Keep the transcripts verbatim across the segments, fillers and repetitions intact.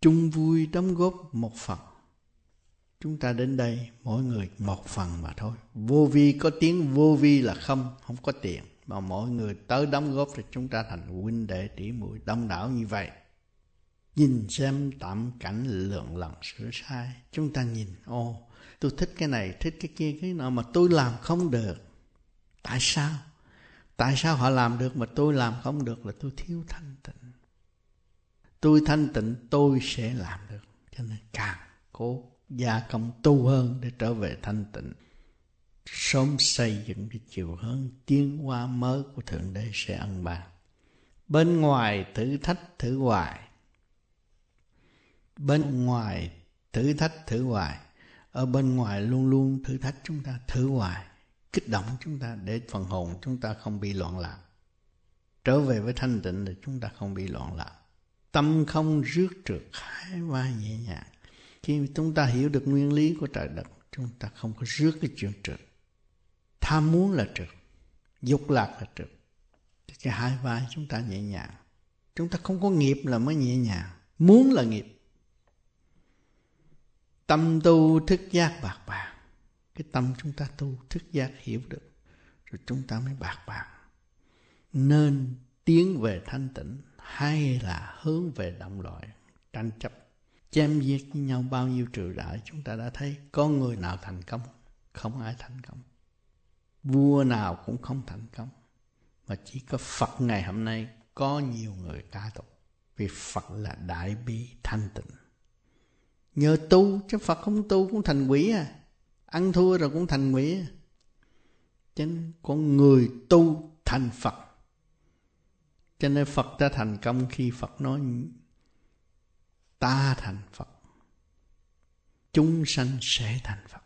chung vui đóng góp một phần. Chúng ta đến đây mỗi người một phần mà thôi. Vô vi có tiếng vô vi là không, không có tiền. Mà mỗi người tới đóng góp thì chúng ta thành huynh đệ tỷ muội đông đảo như vậy. Nhìn xem tạm cảnh lượng lần sửa sai. Chúng ta nhìn, ô, tôi thích cái này, thích cái kia, cái nào mà tôi làm không được. Tại sao? Tại sao họ làm được mà tôi làm không được? Là tôi thiếu thanh tịnh. Tôi thanh tịnh tôi sẽ làm được. Cho nên càng cố gia công tu hơn để trở về thanh tịnh, sớm xây dựng cái chiều hướng tiến hóa mới của Thượng Đế sẽ ân ban. Bên ngoài thử thách thử hoài, bên ngoài thử thách thử hoài, ở bên ngoài luôn luôn thử thách chúng ta, thử hoài, kích động chúng ta để phần hồn chúng ta không bị loạn lạc. Trở về với thanh tịnh thì chúng ta không bị loạn lạc. Tâm không rước trượt, hai vai nhẹ nhàng. Khi chúng ta hiểu được nguyên lý của trời đất, chúng ta không có rước cái chuyện trượt. Tham muốn là trượt, dục lạc là trượt. Cái hai vai chúng ta nhẹ nhàng. Chúng ta không có nghiệp là mới nhẹ nhàng. Muốn là nghiệp. Tâm tu thức giác bạc bạc. Cái tâm chúng ta tu thức giác hiểu được, rồi chúng ta mới bạc bạc. Nên tiến về thanh tịnh hay là hướng về động loạn, tranh chấp, chém giết với nhau bao nhiêu triều đại. Chúng ta đã thấy có người nào thành công, không ai thành công. Vua nào cũng không thành công. Mà chỉ có Phật ngày hôm nay có nhiều người ca tụng. Vì Phật là đại bi thanh tịnh. Nhờ tu, chứ Phật không tu cũng thành quỷ à. Ăn thua rồi cũng thành quỷ à. Cho nên con người tu thành Phật. Cho nên Phật đã thành công khi Phật nói ta thành Phật, chúng sanh sẽ thành Phật.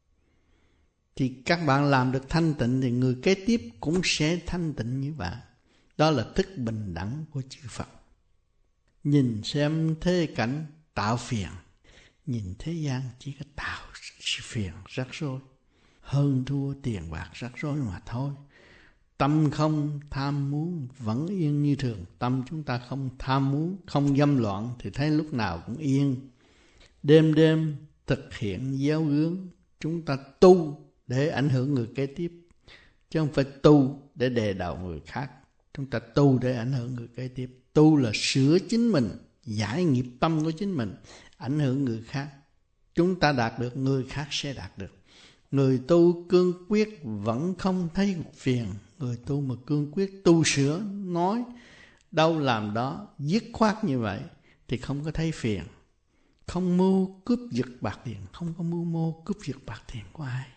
Thì các bạn làm được thanh tịnh thì người kế tiếp cũng sẽ thanh tịnh như bạn. Đó là thức bình đẳng của chư Phật. Nhìn xem thế cảnh tạo phiền, nhìn thế gian chỉ có tạo phiền rắc rối, hơn thua tiền bạc rắc rối mà thôi. Tâm không tham muốn vẫn yên như thường. Tâm chúng ta không tham muốn, không dâm loạn thì thấy lúc nào cũng yên. Đêm đêm thực hiện giáo hướng. Chúng ta tu để ảnh hưởng người kế tiếp, chứ không phải tu để đề đầu người khác. Chúng ta tu để ảnh hưởng người kế tiếp. Tu là sửa chính mình, giải nghiệp tâm của chính mình, ảnh hưởng người khác. Chúng ta đạt được, người khác sẽ đạt được. Người tu cương quyết vẫn không thấy phiền. Người tu mà cương quyết tu sửa, nói đâu làm đó, dứt khoát như vậy thì không có thấy phiền. Không mưu cướp giật bạc tiền, không có mưu mô cướp giật bạc tiền của ai.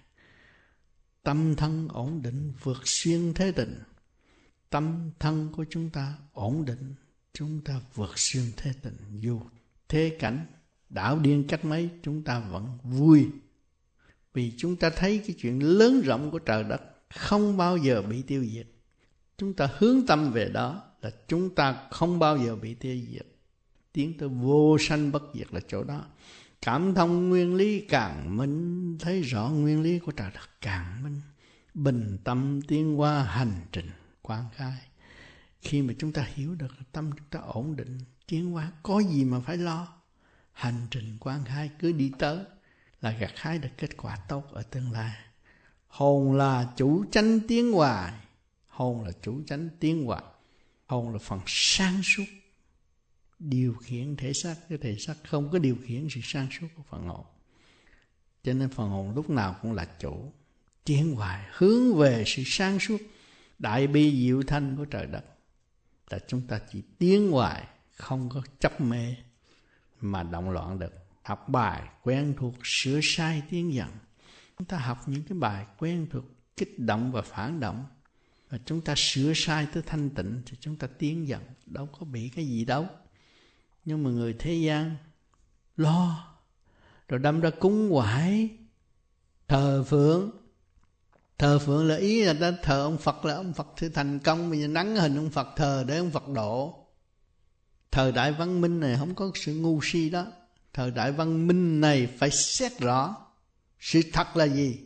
Tâm thân ổn định vượt xuyên thế tình. Tâm thân của chúng ta ổn định, chúng ta vượt xuyên thế tình. Dù thế cảnh đảo điên cách mấy, chúng ta vẫn vui. Vì chúng ta thấy cái chuyện lớn rộng của trời đất không bao giờ bị tiêu diệt. Chúng ta hướng tâm về đó là chúng ta không bao giờ bị tiêu diệt. Tiến tới vô sanh bất diệt là chỗ đó. Cảm thông nguyên lý càng minh, thấy rõ nguyên lý của trời đất càng minh. Bình tâm tiến qua hành trình quán khai. Khi mà chúng ta hiểu được tâm chúng ta ổn định, tiến hóa, có gì mà phải lo. Hành trình quán khai cứ đi tới là gặt hái được kết quả tốt ở tương lai. Hồn là chủ chánh tiến hoài. Hồn là chủ chánh tiến hoài. Hồn là phần sáng suốt điều khiển thể xác. Cái thể xác không có điều khiển sự sáng suốt của phần hồn. Cho nên phần hồn lúc nào cũng là chủ. Tiến hoài hướng về sự sáng suốt đại bi diệu thanh của trời đất. Là chúng ta chỉ tiến hoài, không có chấp mê mà động loạn được. Học bài quen thuộc, sửa sai tiến dần. Chúng ta học những cái bài quen thuộc, kích động và phản động, và chúng ta sửa sai tới thanh tịnh thì chúng ta tiến dần, đâu có bị cái gì đâu. Nhưng mà người thế gian lo, rồi đâm ra cúng quải, thờ phượng. Thờ phượng là ý là ta thờ ông Phật, là ông Phật thì thành công, bây giờ nắn hình ông Phật thờ để ông Phật độ. Thời đại văn minh này không có sự ngu si đó. Thời đại văn minh này phải xét rõ sự thật là gì.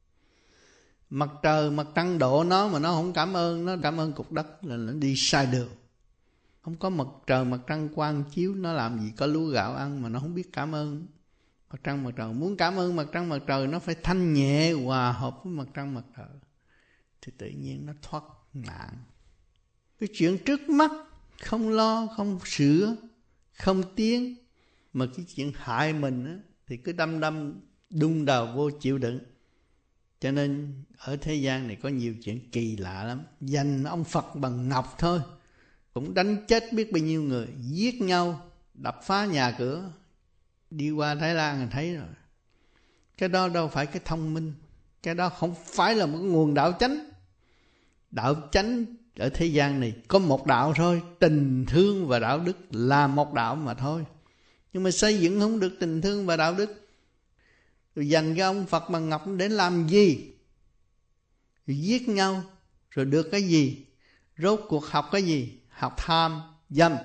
Mặt trời, mặt trăng độ nó mà nó không cảm ơn, nó cảm ơn cục đất là nó đi sai đường. Không có mặt trời mặt trăng quang chiếu, nó làm gì có lúa gạo ăn mà nó không biết cảm ơn mặt trăng mặt trời. Muốn cảm ơn mặt trăng mặt trời, nó phải thanh nhẹ hòa hợp với mặt trăng mặt trời, thì tự nhiên nó thoát nạn. Cái chuyện trước mắt không lo, không sửa, không tiến, mà cái chuyện hại mình á, thì cứ đâm đâm đung đầu vô chịu đựng. Cho nên ở thế gian này có nhiều chuyện kỳ lạ lắm. Dành ông Phật bằng ngọc thôi cũng đánh chết biết bao nhiêu người, giết nhau, đập phá nhà cửa. Đi qua Thái Lan thì thấy rồi. Cái đó đâu phải cái thông minh, cái đó không phải là một nguồn đạo chánh. Đạo chánh ở thế gian này có một đạo thôi, tình thương và đạo đức là một đạo mà thôi. Nhưng mà xây dựng không được tình thương và đạo đức, rồi dành cái ông Phật bằng ngọc để làm gì? Rồi giết nhau, rồi được cái gì? Rốt cuộc học cái gì? Học tham, dâm.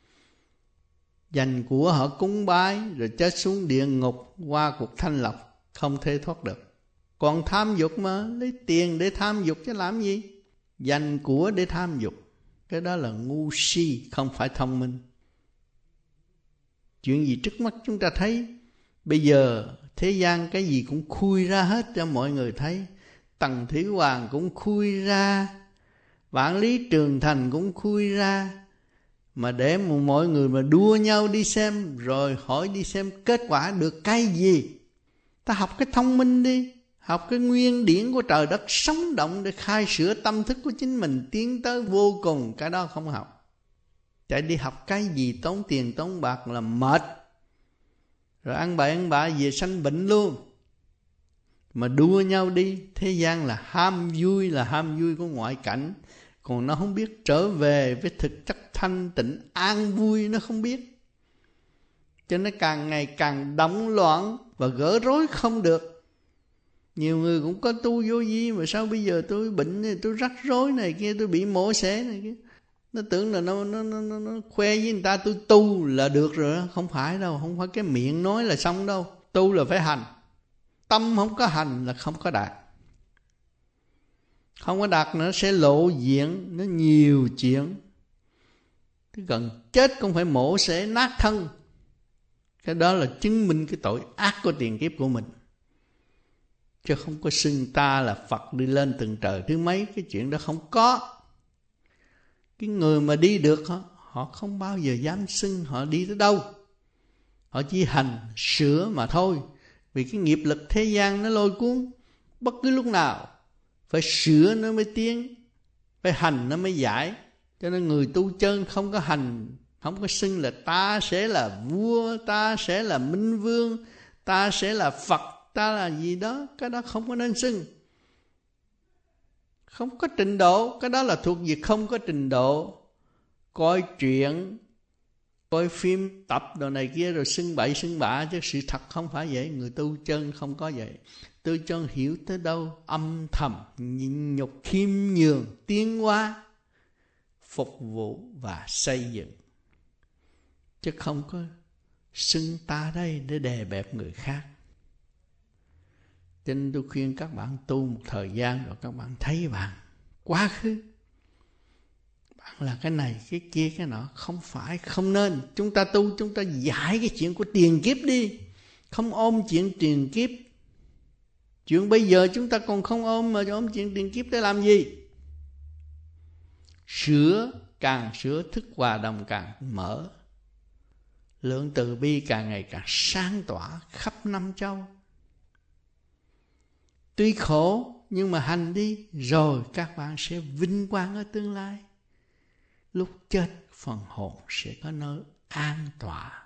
Dành của họ cúng bái, rồi chết xuống địa ngục qua cuộc thanh lọc, không thể thoát được. Còn tham dục mà, lấy tiền để tham dục chứ làm gì? Dành của để tham dục, cái đó là ngu si, không phải thông minh. Chuyện gì trước mắt chúng ta thấy. Bây giờ thế gian cái gì cũng khui ra hết cho mọi người thấy. Tần Thủy Hoàng cũng khui ra, Vạn Lý Trường Thành cũng khui ra. Mà để mà mọi người mà đua nhau đi xem, rồi hỏi đi xem kết quả được cái gì. Ta học cái thông minh đi, học cái nguyên điển của trời đất sống động để khai sửa tâm thức của chính mình tiến tới vô cùng. Cái đó không học. Chạy đi học cái gì tốn tiền tốn bạc là mệt, rồi ăn bậy ăn bạ về sanh bệnh luôn. Mà đua nhau đi. Thế gian là ham vui, là ham vui của ngoại cảnh, còn nó không biết trở về với thực chất thanh tịnh an vui, nó không biết. Cho nên càng ngày càng động loạn và gỡ rối không được. Nhiều người cũng có tu vô vi, mà sao bây giờ tôi bệnh, tôi rắc rối này kia, tôi bị mổ xẻ này kia. Nó tưởng là nó, nó, nó, nó, nó khoe với người ta tôi tu là được rồi. Không phải đâu, không phải cái miệng nói là xong đâu. Tu là phải hành. Tâm không có hành là không có đạt. Không có đạt nó sẽ lộ diện, nó nhiều chuyện. Cái gần chết cũng phải mổ xẻ nát thân. Cái đó là chứng minh cái tội ác của tiền kiếp của mình. Chứ không có xưng ta là Phật đi lên từng trời thứ mấy. Cái chuyện đó không có. Cái người mà đi được họ, họ không bao giờ dám xưng họ đi tới đâu. Họ chỉ hành sửa mà thôi. Vì cái nghiệp lực thế gian nó lôi cuốn. Bất cứ lúc nào phải sửa nó mới tiến, phải hành nó mới giải. Cho nên người tu chân không có hành, không có xưng là ta sẽ là vua, ta sẽ là minh vương, ta sẽ là Phật, ta là gì đó. Cái đó không có nên xưng. Không có trình độ. Cái đó là thuộc về không có trình độ. Coi truyện, coi phim, tập đồ này kia rồi xưng bậy xưng bạ. Chứ sự thật không phải vậy. Người tu chân không có vậy. Tu chân hiểu tới đâu âm thầm, nhịn nhục, khiêm nhường, tiến hóa, phục vụ và xây dựng. Chứ không có xưng ta đây để đè bẹp người khác. Cho nên tôi khuyên các bạn tu một thời gian rồi các bạn thấy bạn quá khứ, bạn là cái này, cái kia, cái nọ. Không phải, không nên. Chúng ta tu, chúng ta giải cái chuyện của tiền kiếp đi. Không ôm chuyện tiền kiếp. Chuyện bây giờ chúng ta còn không ôm, mà ôm chuyện tiền kiếp để làm gì? Sửa, càng sửa thức hòa đồng càng mở. Lượng từ bi càng ngày càng sáng tỏa khắp năm châu. Tuy khổ nhưng mà hành đi, rồi các bạn sẽ vinh quang ở tương lai. Lúc chết phần hồn sẽ có nơi an tọa.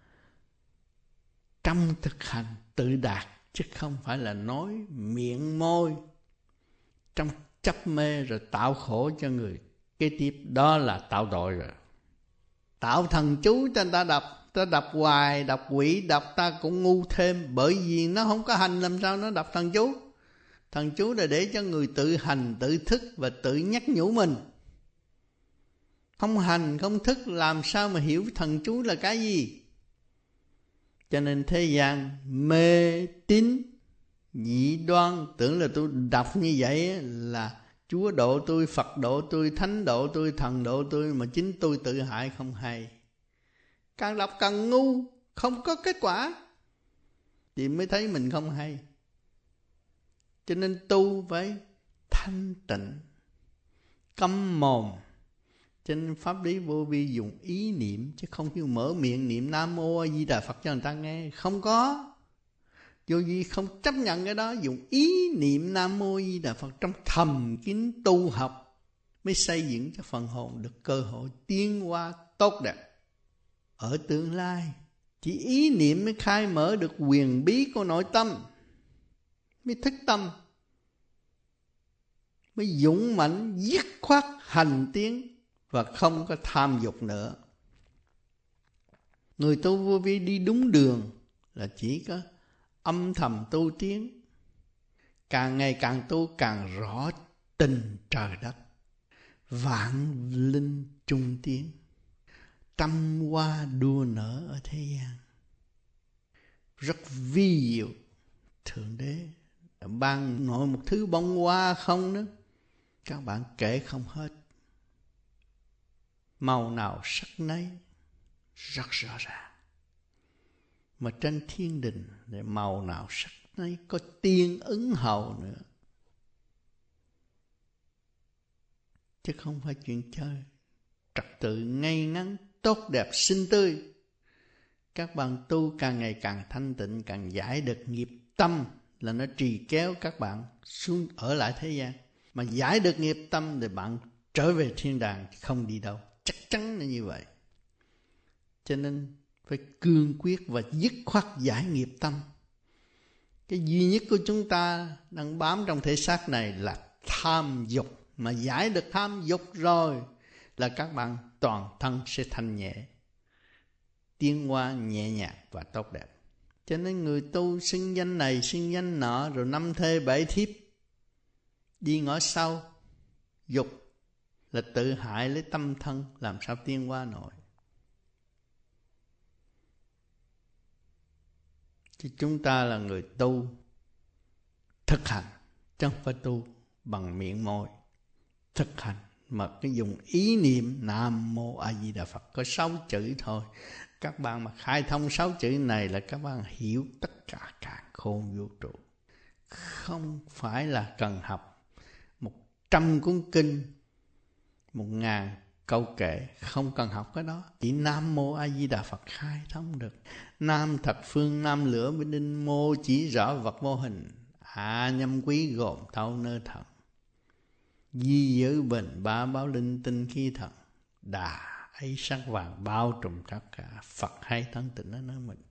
Trong thực hành tự đạt, chứ không phải là nói miệng môi trong chấp mê rồi tạo khổ cho người kế tiếp. Đó là tạo tội rồi. Tạo thần chú cho người ta đọc, ta đọc hoài, đọc quỷ, đọc ta cũng ngu thêm. Bởi vì nó không có hành, làm sao nó đọc thần chú? Thần chú là để cho người tự hành, tự thức và tự nhắc nhủ mình. Không hành, không thức làm sao mà hiểu thần chú là cái gì? Cho nên thế gian mê tín dị đoan, tưởng là tôi đọc như vậy là Chúa độ tôi, Phật độ tôi, Thánh độ tôi, Thần độ tôi, mà chính tôi tự hại không hay. Càng đọc càng ngu, không có kết quả, thì mới thấy mình không hay. Cho nên tu phải thanh tịnh, câm mồm. Cho nên pháp lý vô vi dùng ý niệm, chứ không kêu mở miệng niệm Nam Mô A Di Đà Phật cho người ta nghe. Không có. Vô vi không chấp nhận cái đó. Dùng ý niệm Nam Mô A Di Đà Phật trong thầm kín tu học, mới xây dựng cho phần hồn được cơ hội tiến hóa tốt đẹp ở tương lai. Chỉ ý niệm mới khai mở được quyền bí của nội tâm, mới thức tâm, mới dũng mãnh dứt khoát hành tiến và không có tham dục nữa. Người tu vô vi đi đúng đường là chỉ có âm thầm tu tiến, càng ngày càng tu càng rõ tình trời đất, vạn linh chung tiến, trăm hoa đua nở ở thế gian. Rất vi diệu. Thượng Đế ban nội một thứ bông hoa không nữa, các bạn kể không hết. Màu nào sắc nấy, rất rõ ràng. Mà trên thiên đình để màu nào sắc nấy, có tiên ứng hầu nữa, chứ không phải chuyện chơi. Trật tự ngay ngắn, tốt đẹp, xinh tươi. Các bạn tu càng ngày càng thanh tịnh, càng giải được nghiệp tâm, là nó trì kéo các bạn xuống ở lại thế gian. Mà giải được nghiệp tâm thì bạn trở về thiên đàng, không đi đâu. Chắc chắn là như vậy. Cho nên phải cương quyết và dứt khoát giải nghiệp tâm. Cái duy nhất của chúng ta đang bám trong thể xác này là tham dục. Mà giải được tham dục rồi là các bạn toàn thân sẽ thanh nhẹ, tiến hóa nhẹ nhàng và tốt đẹp. Cho nên người tu xưng danh này xưng danh nọ, rồi năm thê bảy thiếp, đi ngõ sau dục là tự hại lấy tâm thân, làm sao tiến hóa nổi. Chứ chúng ta là người tu thực hành, chứ không phải tu bằng miệng môi. Thực hành mà cái dùng ý niệm Nam Mô A Di Đà Phật, có sáu chữ thôi. Các bạn mà khai thông sáu chữ này là các bạn hiểu tất cả cả khôn vũ trụ. Không phải là cần học một trăm cuốn kinh, một ngàn câu kệ, không cần học cái đó. Chỉ Nam Mô A Di Đà Phật khai thông được. Nam thập phương nam lửa bên đinh, mô chỉ rõ vật vô hình, hạ nhâm quý gồm thâu nơ thần, di giới bền ba báo linh tinh khí thần, đà ấy sắc vàng bao trùm tất cả. Phật hay thanh tịnh nó nói mình.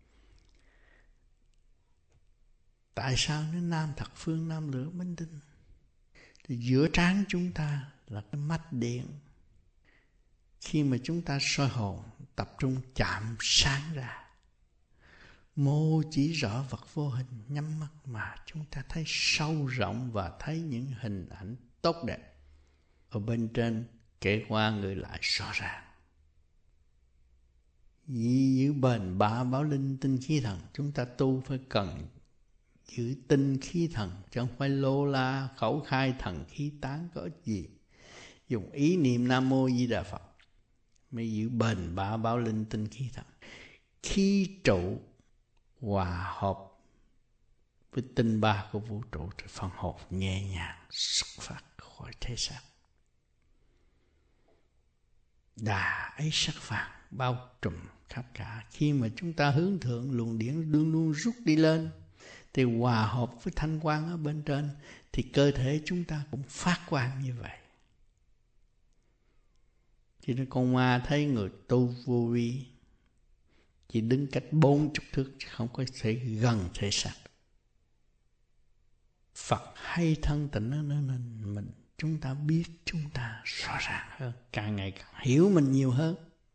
Tại sao nó nam thập phương nam lửa bên đinh? Thì giữa trán chúng ta là cái mắt điện. Khi mà chúng ta soi hồn, tập trung chạm sáng ra, mô chỉ rõ vật vô hình, nhắm mắt mà chúng ta thấy sâu rộng và thấy những hình ảnh tốt đẹp ở bên trên, kể qua người lại rõ ràng. Vì giữ bền bá báo linh tinh khí thần, chúng ta tu phải cần giữ tinh khí thần, chứ không phải lô la khẩu khai thần khí tán có ích gì. Dùng ý niệm Nam Mô Di Đà Phật mới giữ bền bá báo linh tinh khí thần. Khí trụ hòa hợp với tinh ba của vũ trụ thì phần hồn nhẹ nhàng xuất phát khỏi thế xác. Đà ấy sắc vàng bao trùm khắp cả. Khi mà chúng ta hướng thượng, luồng điển luôn luôn rút đi lên, thì hòa hợp với thanh quang ở bên trên, thì cơ thể chúng ta cũng phát quang như vậy. Cho nên con ma thấy người tu vô vi chỉ đứng cách bốn chục thước, chứ không có thể gần thể xác. Phật hay thân tịnh nó nên mình, chúng ta biết chúng ta rõ ràng hơn, càng ngày càng hiểu mình nhiều hơn.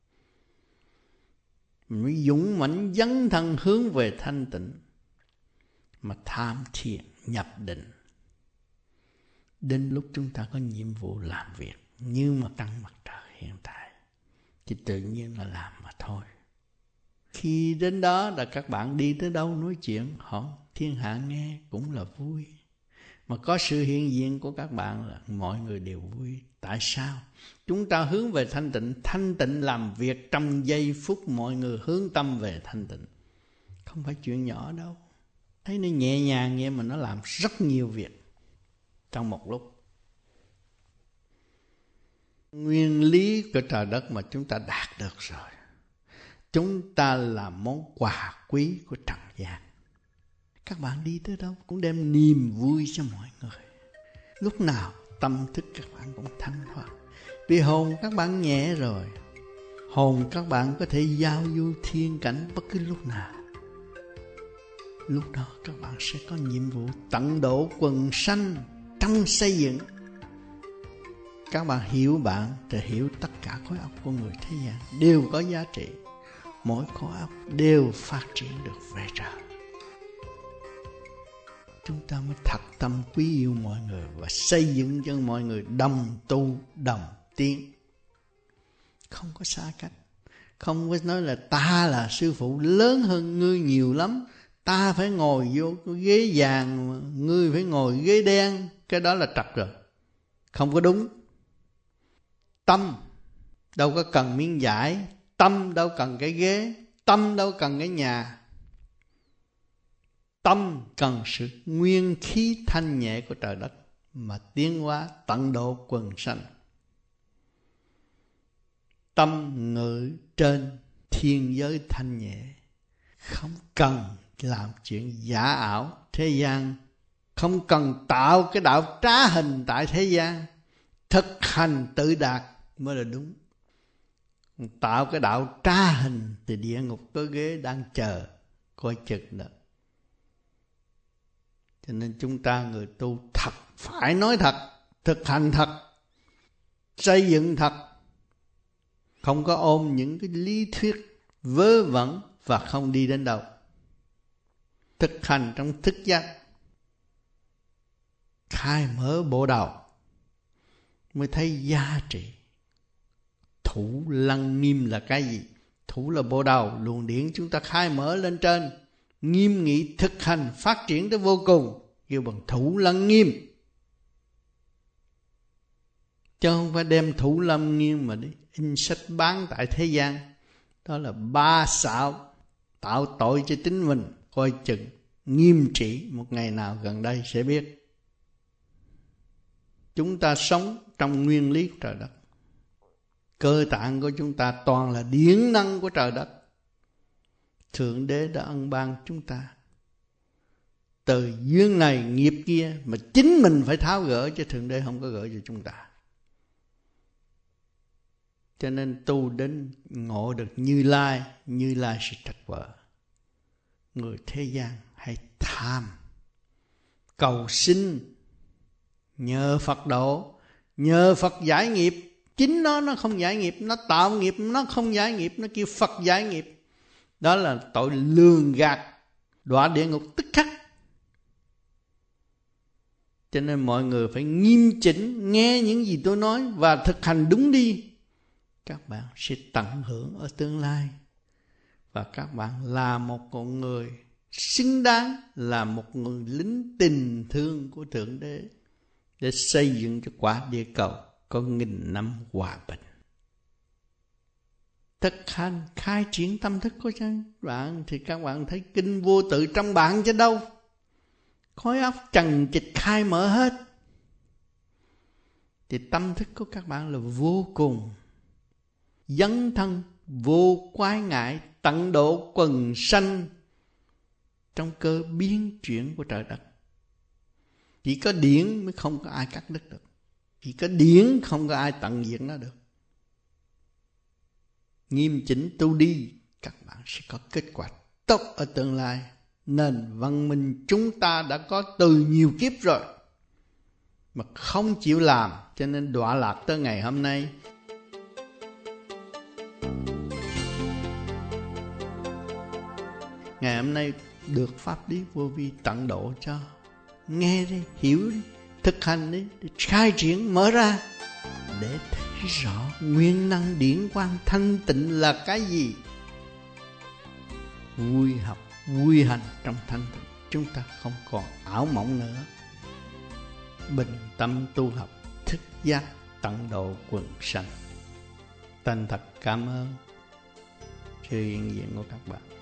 Mình mới dũng mãnh dấn thân hướng về thanh tịnh, mà tham thiền nhập định. Đến lúc chúng ta có nhiệm vụ làm việc như mà tăng mặt trời hiện tại, thì tự nhiên là làm mà thôi. Khi đến đó là các bạn đi tới đâu nói chuyện họ thiên hạ nghe cũng là vui. Mà có sự hiện diện của các bạn là mọi người đều vui. Tại sao? Chúng ta hướng về thanh tịnh. Thanh tịnh làm việc trong giây phút mọi người hướng tâm về thanh tịnh. Không phải chuyện nhỏ đâu. Thấy nó nhẹ nhàng vậy mà nó làm rất nhiều việc trong một lúc. Nguyên lý của trời đất mà chúng ta đạt được rồi. Chúng ta là món quà quý của trần gian. Các bạn đi tới đâu cũng đem niềm vui cho mọi người. Lúc nào tâm thức các bạn cũng thanh thoát. Vì hồn các bạn nhẹ rồi. Hồn các bạn có thể giao du thiên cảnh bất cứ lúc nào. Lúc đó các bạn sẽ có nhiệm vụ tận độ quần sanh trong xây dựng. Các bạn hiểu bạn thì hiểu tất cả khối óc của người thế gian đều có giá trị. Mỗi khối óc đều phát triển được về trời. Chúng ta mới thật tâm quý yêu mọi người và xây dựng cho mọi người đồng tu đồng tiến. Không có xa cách. Không có nói là ta là sư phụ lớn hơn ngươi nhiều lắm. Ta phải ngồi vô cái ghế vàng, ngươi phải ngồi ghế đen. Cái đó là trật rồi. Không có đúng. Tâm đâu có cần miếng vải, tâm đâu cần cái ghế, tâm đâu cần cái nhà. Tâm cần sự nguyên khí thanh nhẹ của trời đất mà tiến hóa tận độ quần sanh. Tâm ngự trên thiên giới thanh nhẹ, không cần làm chuyện giả ảo thế gian, không cần tạo cái đạo trá hình tại thế gian. Thực hành tự đạt mới là đúng. Tạo cái đạo trá hình thì địa ngục có ghế đang chờ coi chừng đó. Cho nên chúng ta người tu thật phải nói thật, thực hành thật, xây dựng thật. Không có ôm những cái lý thuyết vớ vẩn và không đi đến đâu. Thực hành trong thức giác, khai mở bộ đầu mới thấy giá trị. Thủ lăng nghiêm là cái gì? Thủ là bộ đầu, luồng điển chúng ta khai mở lên trên, nghiêm nghị thực hành phát triển tới vô cùng, kêu bằng thủ lăng nghiêm. Chứ không phải đem thủ lăng nghiêm mà đi in sách bán tại thế gian. Đó là ba xạo, tạo tội cho chính mình. Coi chừng nghiêm trị một ngày nào gần đây sẽ biết. Chúng ta sống trong nguyên lý của trời đất. Cơ tạng của chúng ta toàn là điển năng của trời đất. Thượng Đế đã ân ban chúng ta từ duyên này nghiệp kia mà chính mình phải tháo gỡ, chứ Thượng Đế không có gỡ cho chúng ta. Cho nên tu đến ngộ được Như Lai, Như Lai sẽ trách vợ. Người thế gian hay tham, cầu xin, nhờ Phật độ, nhờ Phật giải nghiệp. Chính nó nó không giải nghiệp, nó tạo nghiệp, nó không giải nghiệp, nó kêu Phật giải nghiệp. Đó là tội lường gạt, đọa địa ngục tức khắc. Cho nên mọi người phải nghiêm chỉnh nghe những gì tôi nói và thực hành đúng đi. Các bạn sẽ tận hưởng ở tương lai. Và các bạn là một con người xứng đáng, là một người lính tình thương của Thượng Đế để xây dựng cho quả địa cầu có nghìn năm hòa bình. Thực hành khai triển tâm thức của các bạn thì các bạn thấy kinh vô tự trong bạn chứ đâu. Khối óc trần trịch khai mở hết. Thì tâm thức của các bạn là vô cùng dấn thân, vô quái ngại, tận độ quần sanh trong cơ biến chuyển của trời đất. Chỉ có điển mới không có ai cắt đứt được. Chỉ có điển không có ai tận diệt nó được. Nghiêm chỉnh tu đi, các bạn sẽ có kết quả tốt ở tương lai. Nền văn minh chúng ta đã có từ nhiều kiếp rồi mà không chịu làm, cho nên đọa lạc tới ngày hôm nay. Ngày hôm nay được pháp lý vô vi tận độ cho. Nghe đi, hiểu đi, thực hành đi, để khai triển mở ra, để thấy rõ nguyên năng điển quang thanh tịnh là cái gì. Vui học, vui hành trong thanh tịnh, chúng ta không còn ảo mộng nữa. bình tâm tu học, thức giác tận độ quần sanh. Thành thật cảm ơn sự hiện diện của các bạn.